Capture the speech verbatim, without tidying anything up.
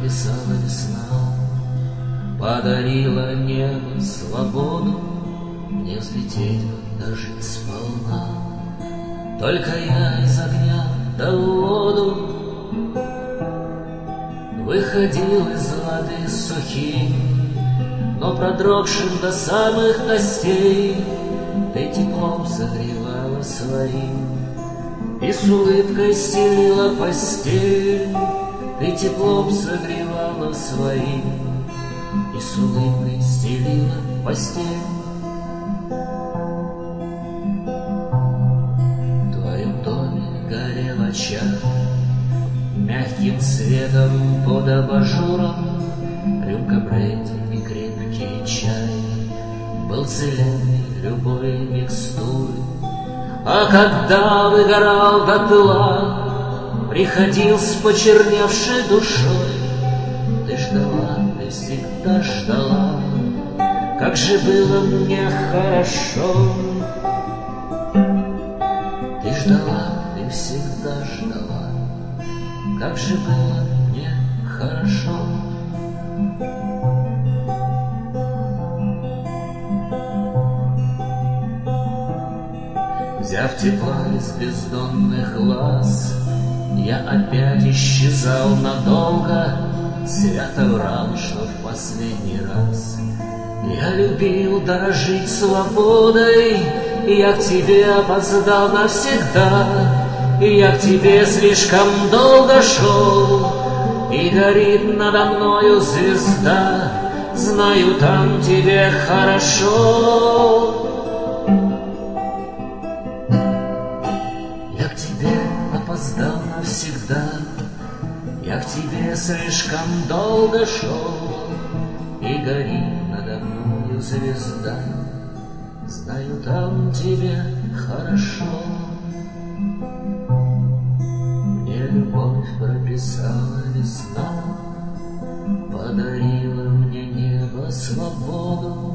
прописала весна, подарила небо свободу, мне взлететь бы дожить сполна. Только я из огня да в воду выходил из воды сухим, но продрогшим до самых костей ты теплом согревала своим и с улыбкой стелила постель. Ты теплом согревала своим и с улыбкой стелила постель. В твоем доме горел очаг мягким светом под абажуром, рюмка бренди и крепкий чай был целебный любой микстуры. А когда выгорал дотла, приходил с почерневшей душой, ты ждала, ты всегда ждала, как же было мне хорошо. Ты ждала, ты всегда ждала, как же было мне хорошо. Взяв тепла из бездонных глаз, я опять исчезал надолго, свято врал, что в последний раз. Я любил дорожить свободой, и я к тебе опоздал навсегда. И я к тебе слишком долго шел, и горит надо мною звезда. Знаю, там тебе хорошо. Я к тебе опоздал навсегда, я к тебе слишком долго шел, и горит надо мною звезда. Знаю, там тебе хорошо. Мне любовь прописала весна, подарила мне небо свободу,